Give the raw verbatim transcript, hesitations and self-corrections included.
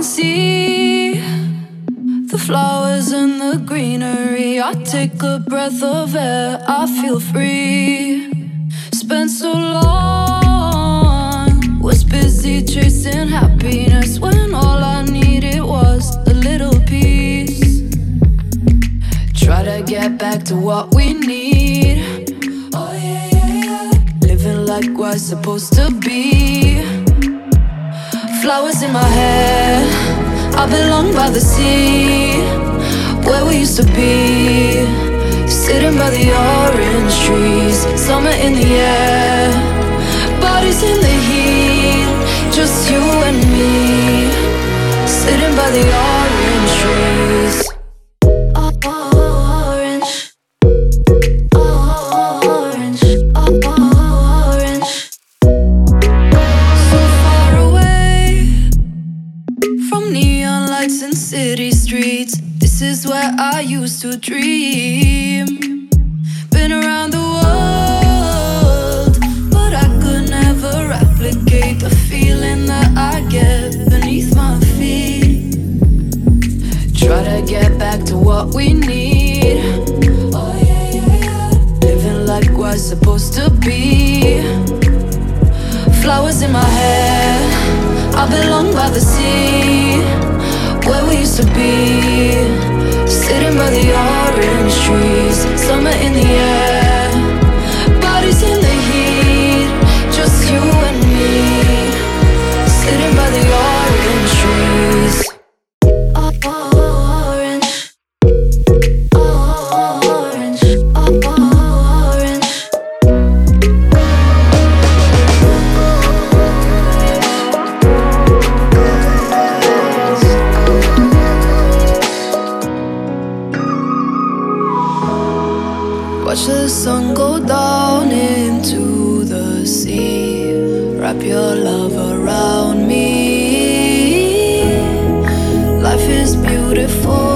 can see the flowers and the greenery. I take a breath of air, I feel free. Spent so long, was busy chasing happiness when all I needed was a little peace. Try to get back to what we need. Oh yeah, yeah, yeah. Living like we're supposed to be. Flowers in my hair, I belong by the sea, where we used to be. Sitting by the orange trees, summer in the air, bodies in the heat, just you and me. Sitting by the orange trees. Orange, orange, orange. So far away from neon lights and city streets, this is where I used to dream. Been around the world, but I could never replicate the feeling that I get beneath my feet. Try to get back to what we need. Oh yeah, yeah, yeah. Living like we're supposed to be. Flowers in my hair, I belong by the sea, where we used to be. Sitting by the orange trees, summer in the air, bodies in the heat, just you and me. Sitting by the orange trees. Orange, orange, orange. Watch the sun go down into the sea. Wrap your love around me. Life is beautiful.